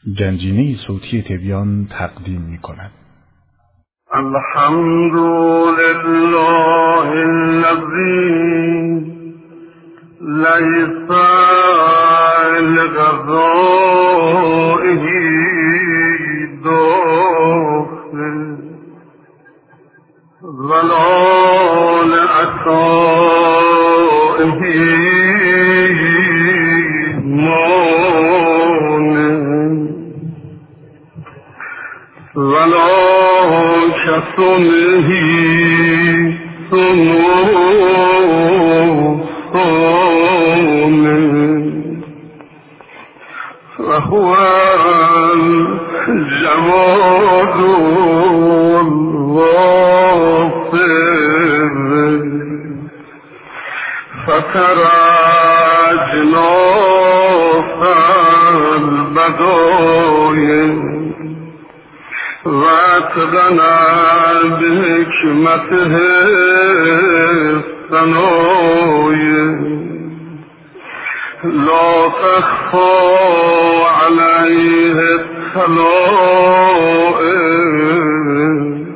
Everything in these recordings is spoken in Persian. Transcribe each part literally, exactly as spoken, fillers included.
گنجینه صوتی تبیان تقدیم می کند. الحمد لله الذي ليس لغذائه داخل ولا لعطائه مانع ولا كصنعه صنوع وهو الجواد الغافر فترى أجناس البدايا واتقنا بحكمته الثنايا لا تخفى عليه الخلائق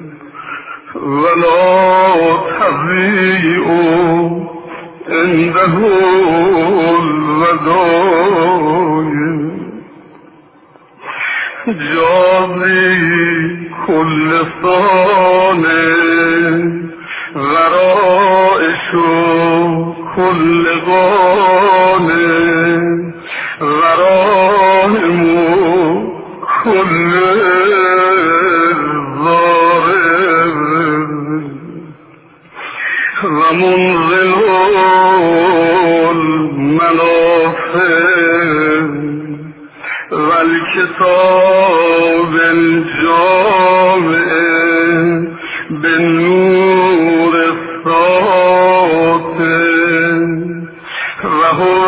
ولا تضيء عنده الودايا جازي كل صانع غرائش كل غانع غرائم كل ظارف ومنزل المنافع والكتاب الجامع بالنور الساطع وهو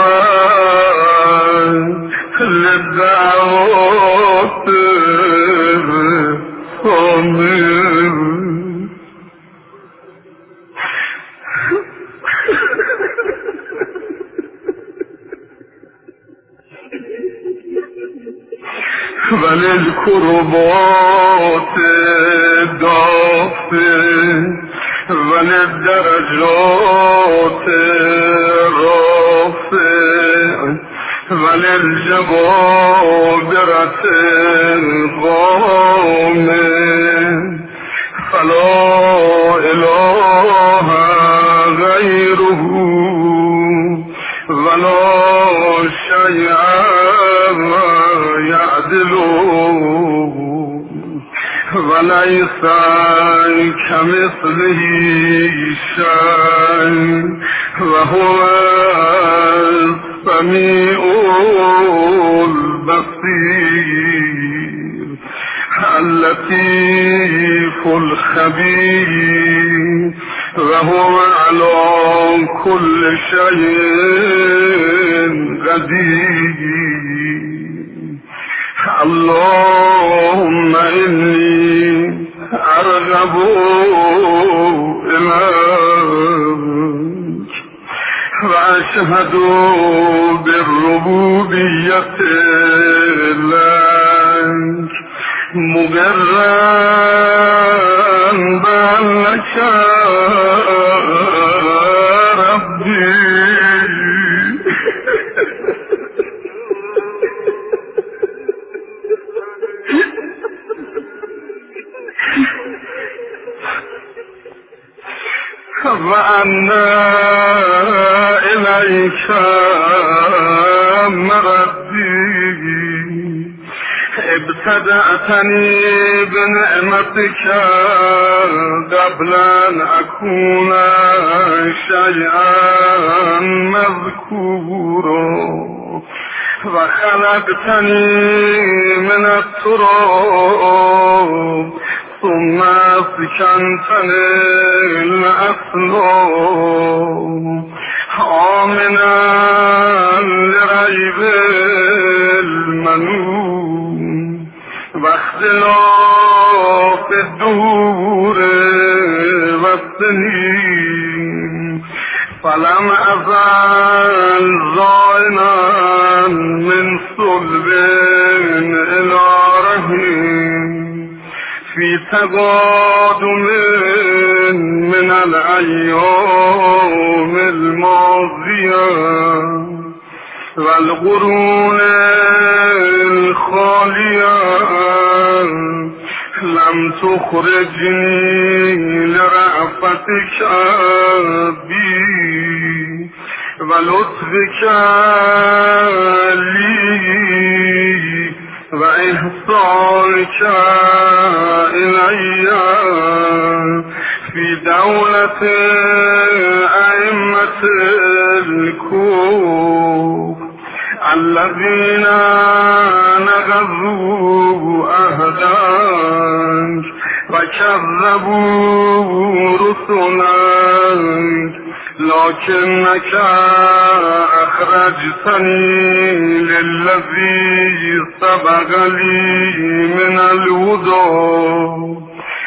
للدعوات صامر وللكربات دافع وللدرجات رافع وللجبابرة الغامع فلا إله غيره ولا شيء يعدله وليس كمثله شيء وهو السميع البصير اللطيف الخبير وهو على كل شيء قدير اللهم إني أرغب إليك وأشهد بالربوبية لك مقرا بأنك ربي وأن إليك مردي ابتدأتني بنعمتك قبل أن أكون شيئا مذكورا وخلقتني من التراب ثم سكنتني الأصلاب آمنا لريب المنون واختلاف الدهور والسنين فلم أزل زائنا من صلب إلى في تقادم من الأيام الماضية والقرون الخالية لم تخرجني لرأفتك بي ولطفك لي وإحسانك إلي في دولة أئمة الكفر الذين نقضوا عهدك وكذبوا رسلك لكنك أخرجتني للذي سبق لي من الهدى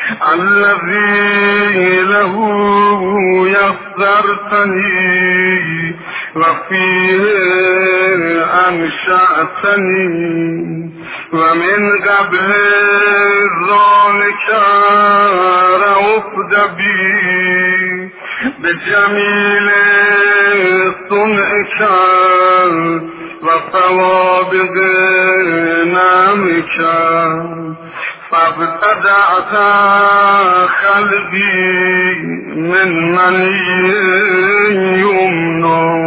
الذي له يسرتني وفيه أنشأتني ومن قبل ذلك رأفت بي بجميل صنعك وصوابغ نعمك فابتدعت خلقي من مني يمنى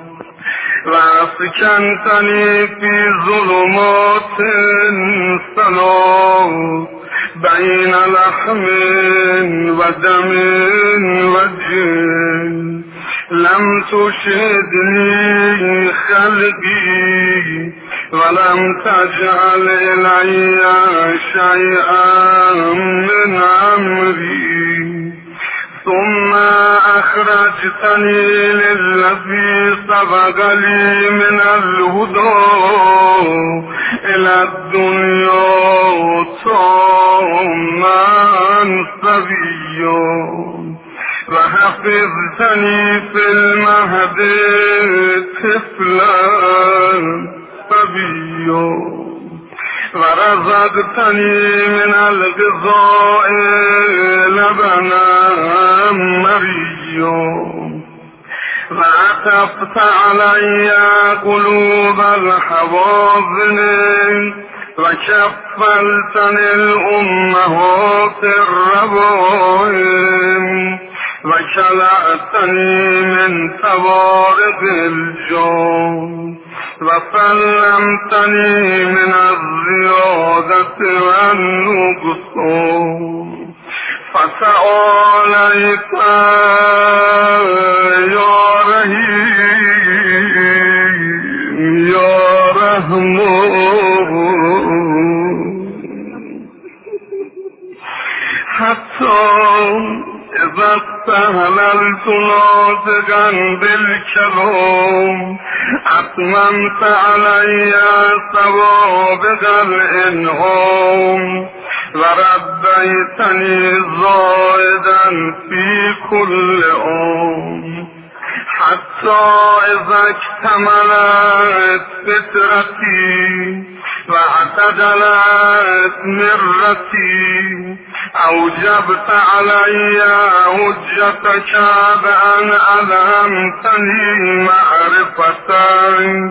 وأسكنتني في ظلمات ثلاث بين لحم ودم وجن لم تشهدني خلقي ولم تجعل إلي شيئا من أمري ثم أخرجتني للذي سبق لي من الهدى إلى الدنيا طامعا صبيا وحفظتني في المهد طفلا صبيا ورزقتني من الغذاء لبنا مريا وعطفت علي قلوب الحواضن وكفلتني الأمهات الربائم وكلأتني من توارق الجون وسلمتني من الزيادة والنقصان فتعاليت يا رحيم يا رحمن حتى إذا استهللت ناطقا بالكلام أتممت علي سوابق الإنعام وربيتني زائدا في كل عام حتى إذا اكتملت فترتي واعتدلت مرتي أوجبت علي حجتك بأن ألهمتني معرفتك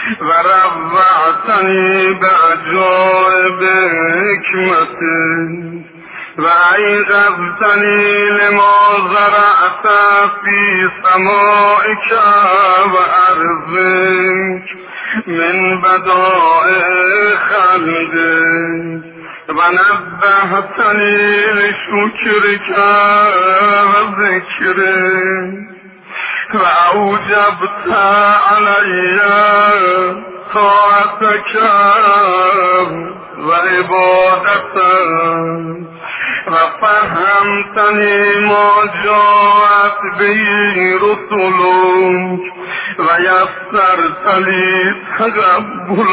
ورفعتني بعجائب حكمتك وأيقظتني لما زرعت في سمائك وأرضك من بدائع خلقك ونبهتني لشكرك وذكرك وأوجبت علي طاعتك وعبادتك وفهمتني ما جاءت به رسلك ويسرت لي تقبل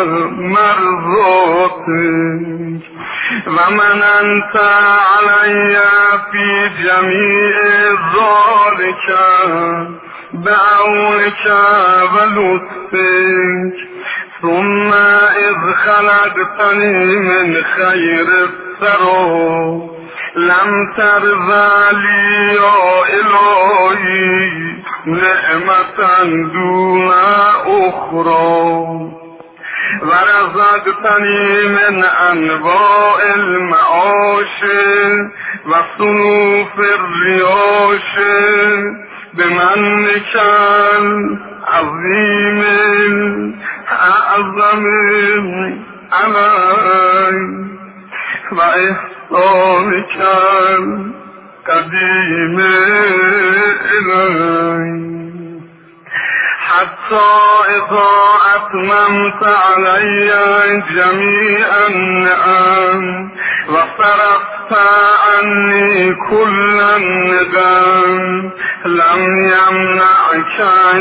مرضاتك ومننت علي في جميع ذلك بعونك ولطفك ثم إذ خلقتني من خير سرو لم ترزلی یا الهی نعمتا دون اخرى ورزقتنی من انواع المعاش و صنوف الریاش بمنک العظیم اعظم علی و احسانک القدیم الی حتی اذا اتممت علی جمیع النعم و صرفت عنی کل الندم لم یمنعک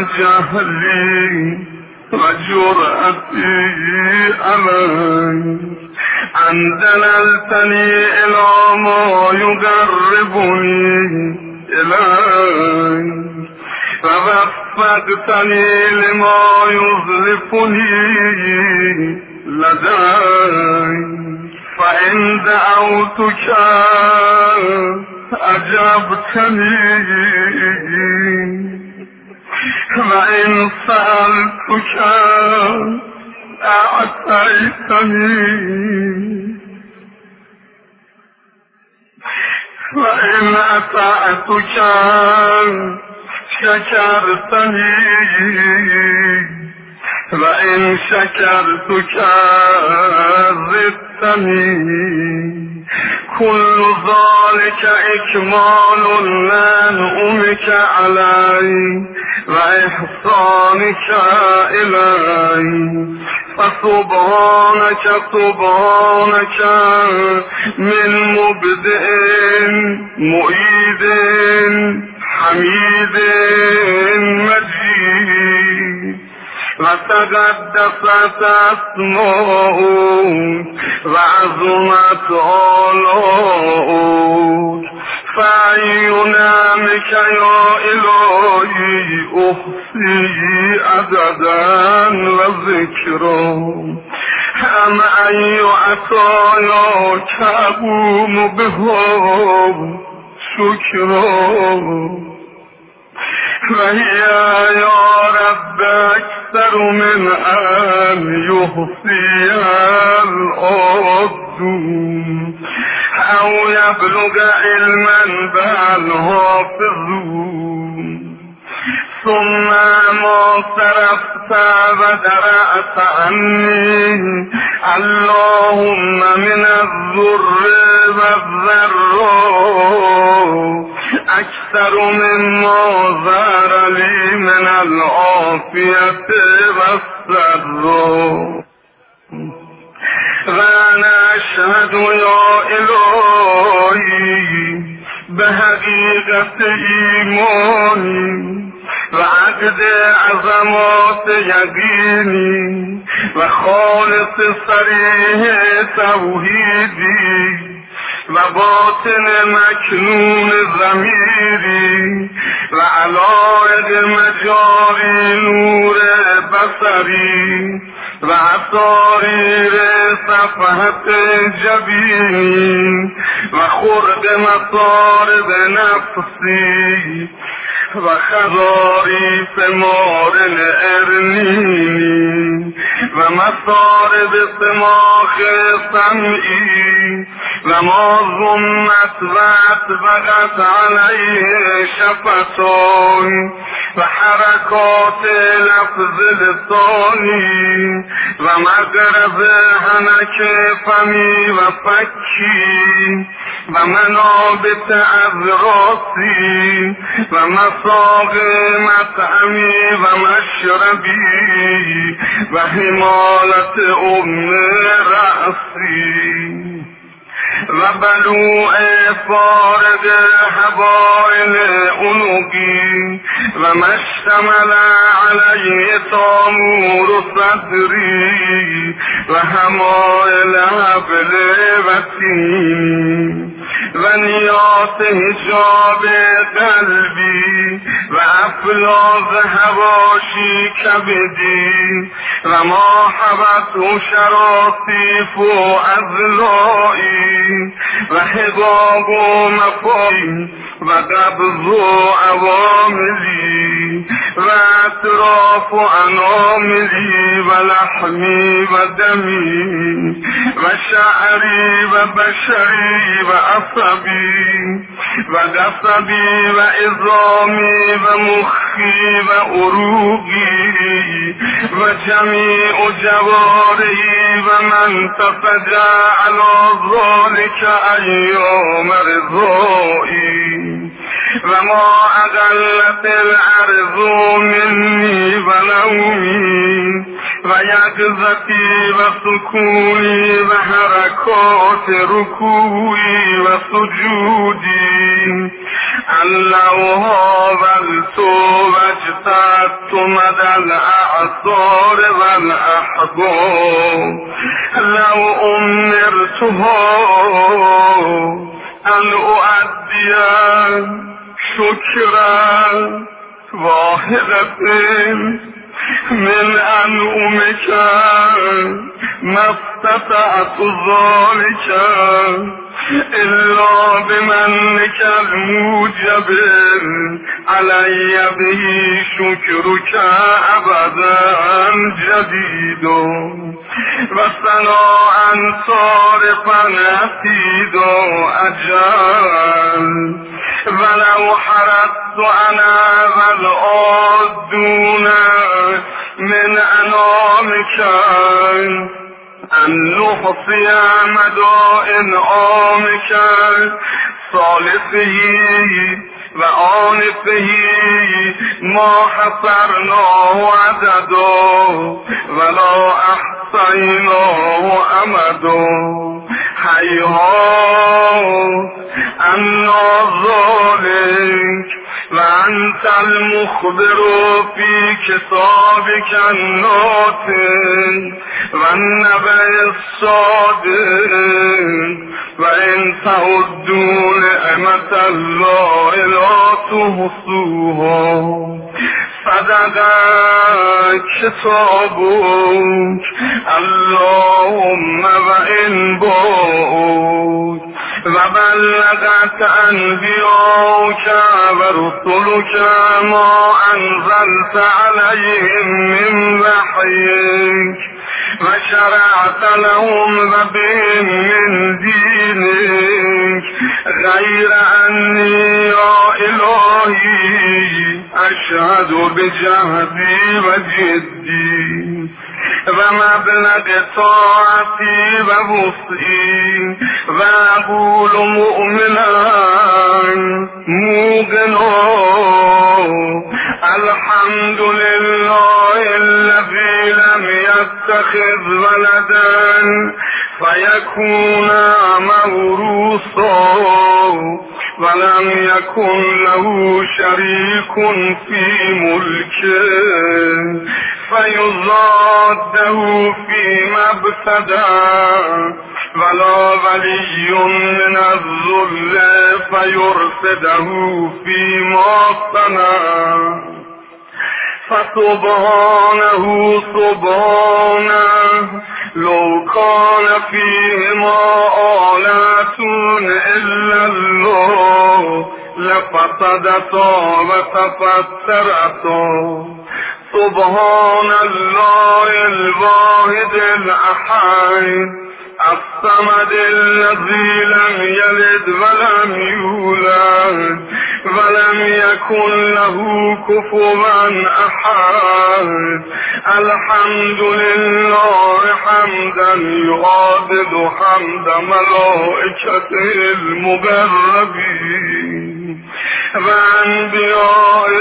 جهلی و جرأتی علی ان دللتنی الی ما یقربنی الی و وفقتنی لما یظلفنی لدی فإن دعوتك أجبتني وإن سألتك أعطيتني وإن أطعتك شكرتني وإن شكرتك زدتني كل ذلك إكمال لنعمك علي وإحسانك إلي فسبحانك سبحانك من مبدئ معيد حميد مجيد وتقدست اسمه وعظمت آلاؤه فأي نعمك يا إلهي أحصي عددا وذكرا أم أي عطاياك أقوم بها شكرا وهي يا رب أكثر من أن يحصيها العبد أو يبلغ علما بل حافظون ثم ما صرفت ودرأت عني اللهم من الضر والضراء أكثر مما ظهر لي من العافية والسراء وأنا أشهد يا إلهي بحقيقة إيماني وعقد عظمات يقيني وخالص صريح توحيدي وباطن مكنون ضميري وعلائق مجاري نور بصري وعصارير صفحة جبيني وخرد مصارب نفسي وخضاري ثمار الارنيني ومصارب سماخ سمعي وما ظنت واتبقت عليه شفتاي وحركات لفظ لساني ومغرب هنك فمي وفكي ومنابت أذراسي ومصاغ مطعمي ومشربي وحمالة أم رأسي وبلوء فارغ حبائل عنقي وما اشتمل عليه طامور صدري وحمائل حبل وتيني و منیات حجاب قلبی و افلاز هواشی کبدی و ما حبت و شراسیف و ازلایی و حقاب و مفایی و قبض و عواملی و اطراف و اناملی و لحمی و دمی و شعری و بشری و عصبی و قصبی و عظامی و مخی و عروقی و جمیع جوارحی و من تفجع علی ذلك ایام رضایی و ما اقلت الارض منی و نومی و یقظتی و سکونی و حرکات رکوعی و سجودی انه حاولت واجتهدت مدى الاعصار و الاحباب لو امرتها ان اؤدی شکرا واحدة من انعمك ما استطعت ذلك الا بمنك الموجب علي به شكرك ابدا جديد وثناء صارفا حفيد اجل ولو حرصت انا والعادون من انامك ان نحصي مدى انعامك صالحه و آنفه ما حصرناه عددا ولا احصیناه امدا هیهات انا ذلك و انت المخبر فی کتابک الناطق و النبأ الصادق و ان تعدوا نعمت الله لا تحصوها صدق کتابک اللهم و ان باعک و بلغت انبیاک و رسولک ما انزلت علیهم من وحیک و شرعت لهم و بهم من دینک غیر انی یا الهی اشهد بجهدی و جدی و مبلغ طاعتی و وسعی و اقول مؤمنا موقنا الحمد لله الذي لم يتخذ ولدا فيكون موروثا ولم يكن له شريك في ملكه فيضاده فيما ابتدى ولا ولي من الذل فيرصده فيما صنع فسبحانه سبحانه لو كان فيهما آلات إلا الله لفسدتا وتفسرتا سبحان الله الواحد الأحد الصمد الذي لم يلد ولم يولد ولم يكن له كفوا أحد الحمد لله حمدا يعادل حمد ملائكته المقربين وأنبياء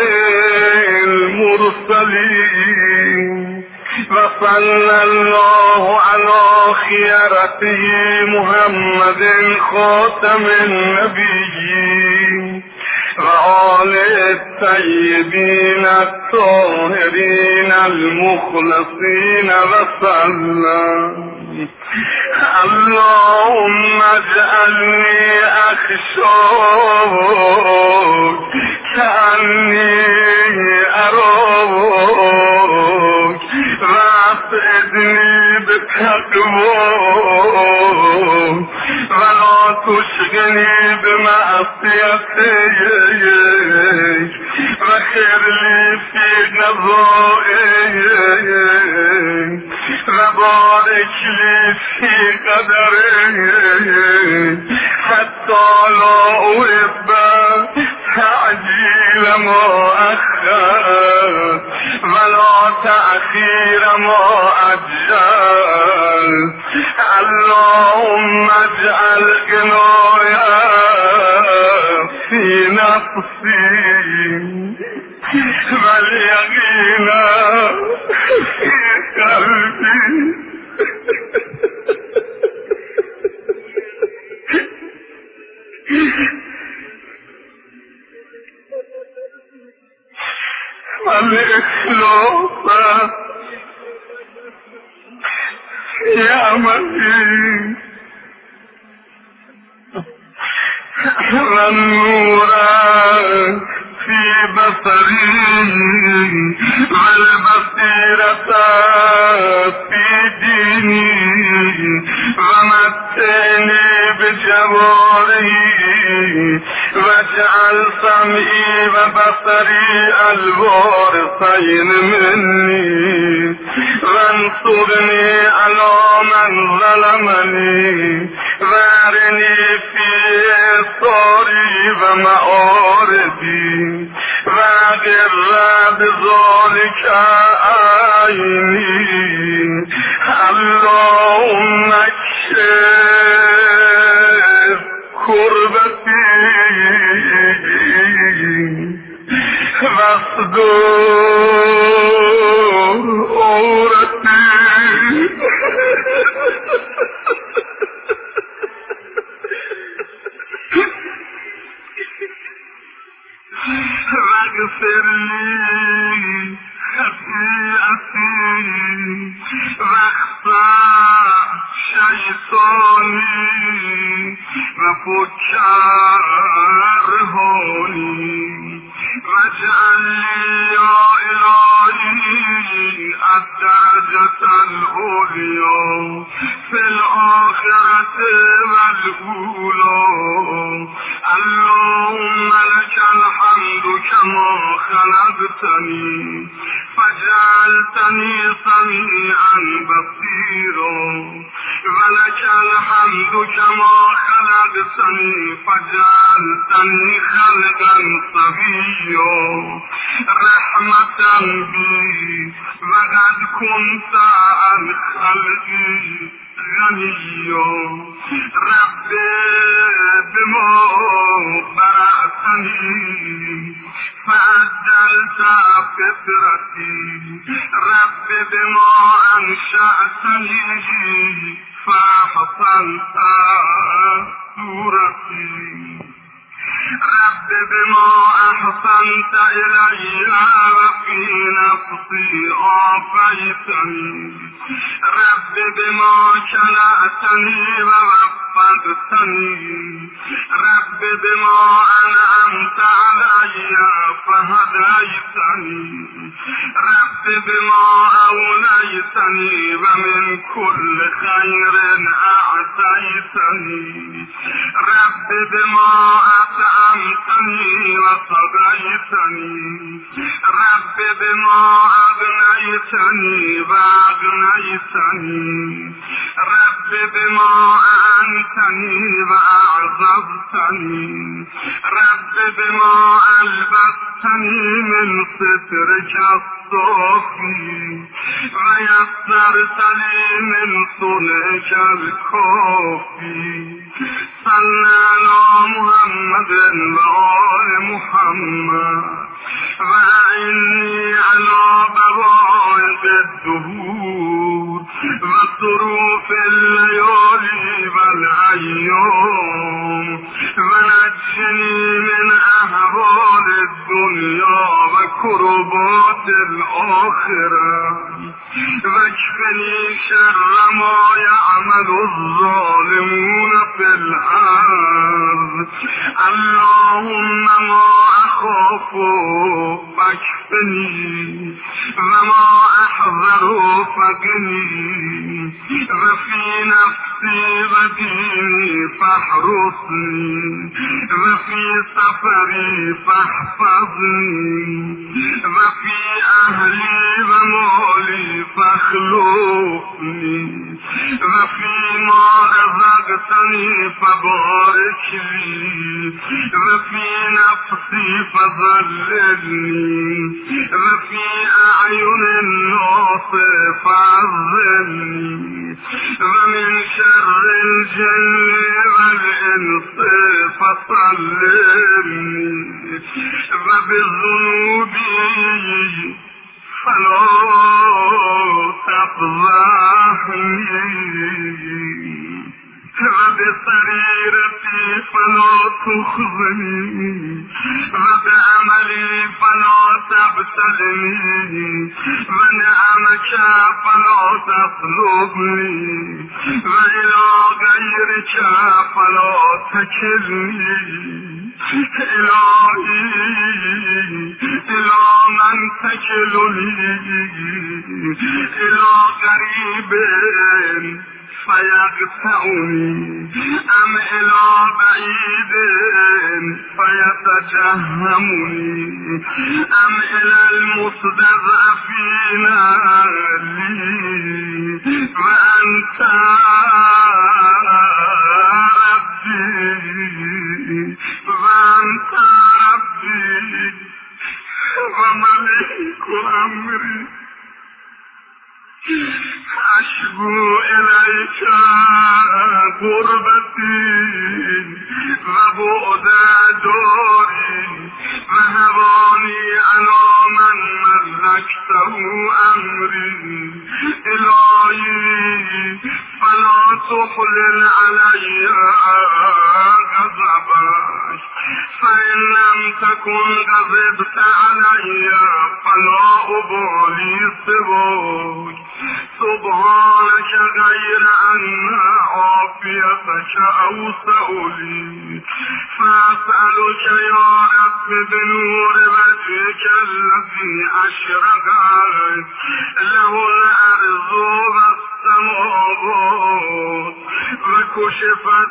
المرسلين وصلى الله على خيرته محمد خاتم النبيين وآله الطيبين الطاهرين المخلصين وسلم. اللهم اجعلني اخشاك كأني اراك واسعدني بتقواك ولا تشغلني بمعصيتك وخير لي في قضائك وبارك لي في قدرك حتى لا أحب تعجيل ما أخر ولا تأخير ما أجل. اللهم اجعل غنايا في نفسي واليقين في قلبي والإخلاص في عملي والنور في بصري والبصيرة في ديني ومتعني بجواري واجعل سمعي وبصري الوارثين مني وانصرني على من ظلمني وارني في صاري ومآربي وغر بذلك عيني. اللهم اكشف كربتي واصدر عورتي واغفر لي خطيئتي واخفى شيطاني وفك رهاني واجعل لي يا إلهي الدرجة العليا في الآخرة والأولى. اللهم لك الحمد كما خلقتني فجعلتني سميعا بصيرا ولك الحمد كما خلقتني فجعلتني خلقا صبيا رحمة بي وقد كنت عن خلقي غنيا. رب بما برأتني فعجلت فطرتي رب بما أنشأتني فأحسنت صورتي رب بما أحسنت إلي وفي نفسي عافيتني رب بما كلأتني ووفقتني رب بما أنعمت علي فهديتني رب بما أوليتني ومن كل خير أعطيتني رب بما أطعمتني وسقيتني رب بما أغنيتني وأغنيتني رب بما أعنتني وأعذبتني رب بما ألبستني من سترك الصافي ويسرت لي من صنعك الكافي. صلى على محمد وآل محمد وأعني على بوائق الدهور وظروف الليالي والأيام ونجني من أهوال الدنيا وكربات الآخرة واكفني شر ما يعلم الظالمون في الأرض اللهم ما أخاف فاكفني وما أحذر فقني وفي نفسي وديني فاحرسني وفي سفري فاحفظني وفي أهلي ومالي فاخلفني وفيما رزقتني فبارك لي وفي نفسي فضللني وفي أعين الناس فعظمني ومن شر الجن والإنس فصلني وبذنوبي فلا تفضحني وبسريرتي فلا تخزني وبعملي فلا تبتلني ونعمك فلا تطلبني وإلى غيرك فلا تكلني إلهي إلى من تكلني إلى قريب فيقطعني أم إلى بعيد فيتجهمني أم إلى المستضعفين لي وأنت ربي وأنت ربي وملك أمري أشكو إليك غربتي وبعد داري وهواني على من ملكته أمري إلهي فلا تحلل علي غضبك فإن لم تكن غضبت علي فلا أبالي سواك سبحانك غير أن عافيتك أوسع لي فأسألك يا رب بنور وجهك الذي أشرقت له الأرض والسماوات وكشفت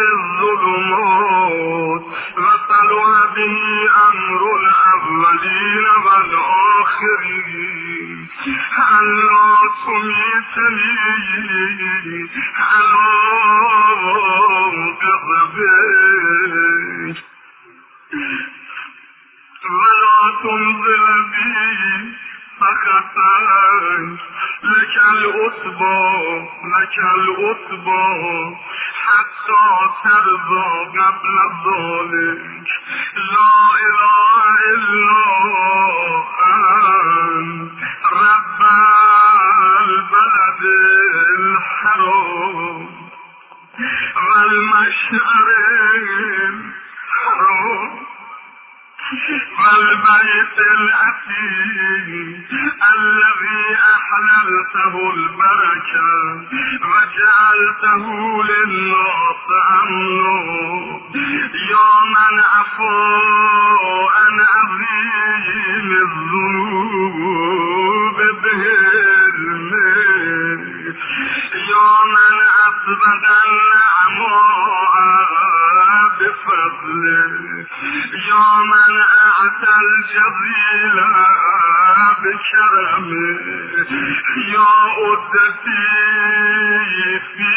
بالظلمات وصلح به أمر الأولين والآخرين ألا تميتني على غضبك ولا تنزل بي فخطاك لك الأتبى لك الأتبى حتى ترضى قبل ذلك لا إله إلا أنت رب البلد الحرام والمشعر الحرام والبيت الأتيم الذي أحللته البركة وجعلته للناس أمنا يا من عفو عن عظيم الذنوب بهلمه يا من أثبت النعماء بفضله يا من أعطى الجزيل بكرمه يا أدتي في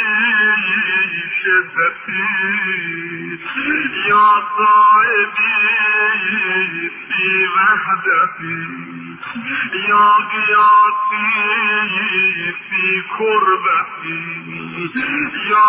شدتي يا صائبي في وحدتي يا قياسي في كربتي يا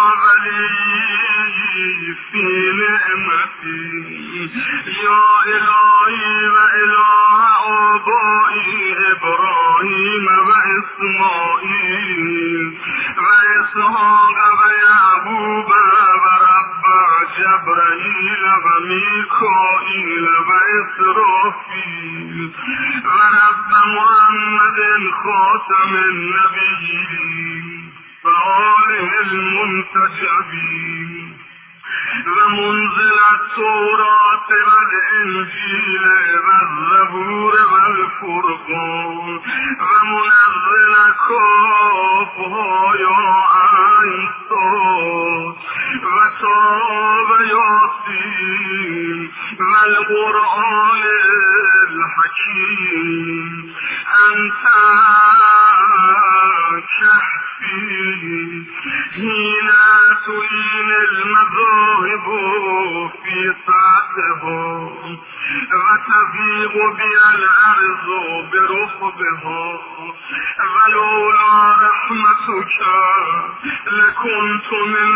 ولي في نعمتي يا إلهي وإله آبائي إبراهيم وإسماعيل وإسحاق ويعقوب ورب جبرائيل وميكائيل وإسرافيل ورب محمد خاتم النبيين فآله المنتجبين ومنزل التوراة والإنجيل والزبور والفرقان ومنزل كافها يا عين صاد وتاب ياسين والقرآن الحكيم أنت كهفي حين تلين المذاهب في ساعتها وتفيض بها الأرض برخبها ولولا رحمتك لكنت من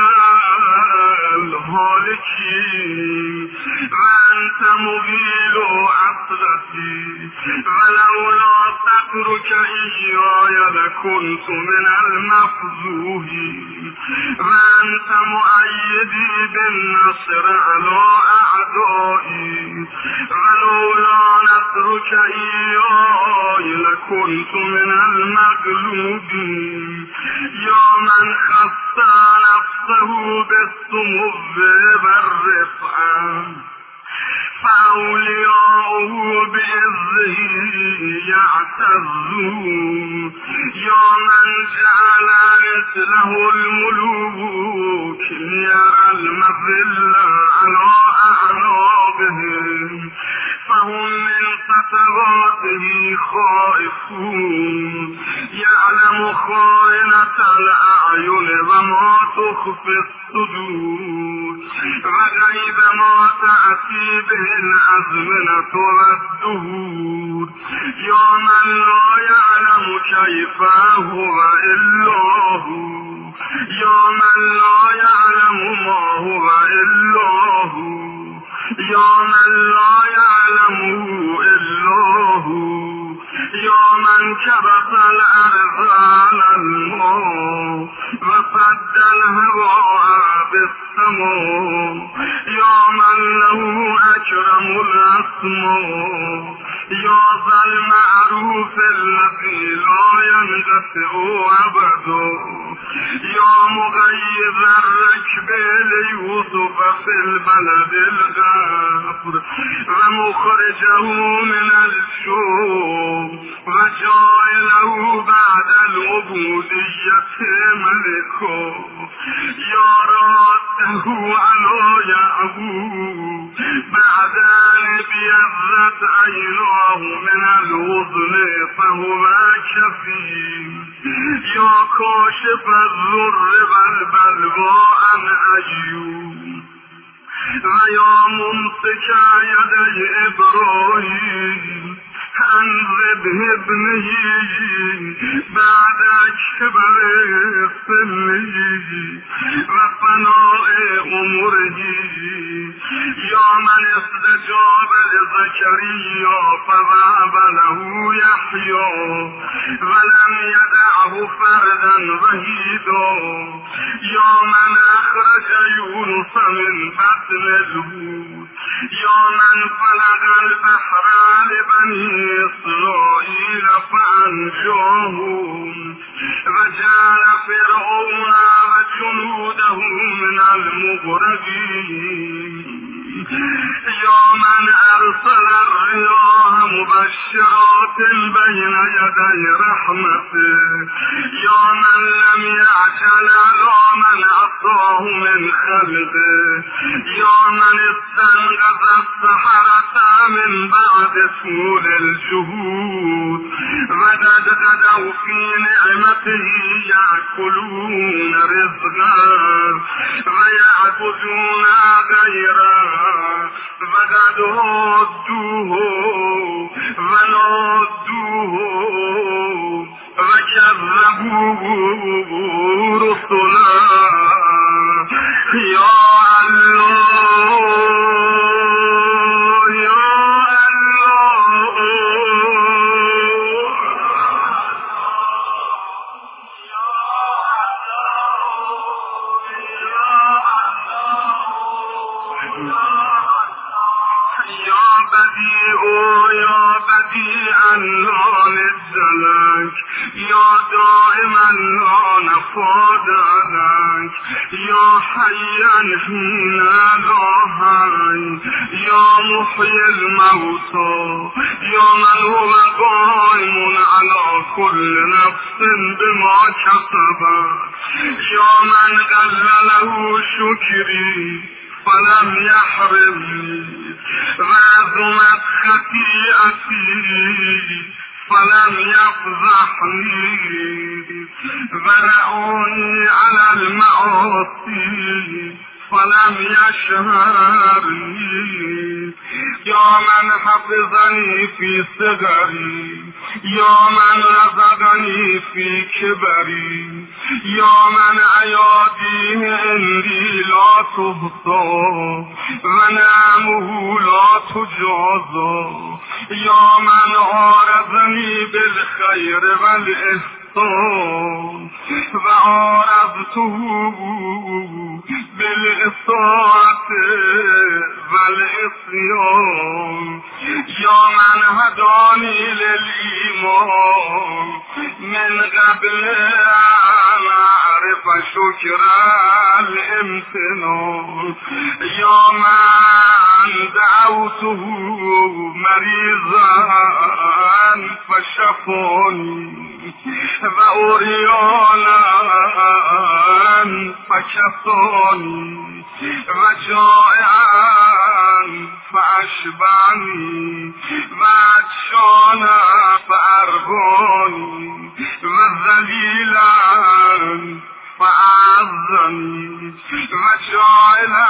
الهالكين وأنت مغيل عقلتي ولولا سترك إياي لكنت من المفزوهين وأنت مؤيدي بالنصر على أعدائي ولولا نصرك إياي لكنت من المغلوبين يا من خص نفسه بالسمو والرفعة فأولياؤه بإذه يعتزون يا من جعل مثله الملوك ليرى المذل على أعناقهم فهم من فتواته خائفون يعلم خائنة الأعين وما تخفي الصدور وغيب ما تأتي به الأزمنة والدهور يا من لا يعلم كيف هو إلا هو يا من لا يعلم ما هو إلا هو يا من لا يعلمه إلا هو يا من كبت الأرض على الماء وسد الهواء بالسماء يا من له أكرم الأسماء يا ذا المعروف الذي لا ينقطع أبدا يا مغيظ الركب ليوسف في البلد الغافر ومخرجه من الشوم وجعله بعد العبودية ملكا يا راده على يعقوب بعد أن ابيضت عيناه من الوزن فهو كفيل يا كاشف الضر والبلوى عن أيوب ويا ممسك يدي إبراهيم أنذب ابنه بعد كبر سنه وفناء عمره يا من استجاب لزكريا فوهب له يحيى ولم يدعه فردا وحيدا يا من أخرج يونس من بطن الحوت يا من فلق البحر لبني إسرائيل فأنجاهم وجعل فرعون وجنوده من المغرقين يا من أرسل الرياح مبشرات بين يدي رحمته يا من لم يعجل على من عصاه من خلقه يا من استنقذ السحرة من بعد طول الجهود وجدوا في نعمته يأكلون رزقا ويعبدون غيره وقد هدوه ونادوه وكذبوه رسلا يا الله يا بديعا لا ند لك يا دائما لا نفادنك يا حيا حين لا حي يا محيي الموتى يا من هو قائم على كل نفس بما كسبت يا من قل له شكري فلم يحرمني وعظمت خطيئتي فلم يفضحني ورعوني على المعاصي فلم يشهرني يا من حفظني في صغري يا من رزقني في كبري يا من أياديه عندي لا تحصى ونعمه لا تجازى يا من عارضني بالخير والإحسان وعارضته بالإطاعة والعصيان يا من هداني للإيمان من قبل أن أعرف شكر الامتنان يا من دعوته مريضا فشفاني وأريانا فكفاني وجائعا فأشبعني وعطشانا فأرغاني وذليلا فأعزني وجائلا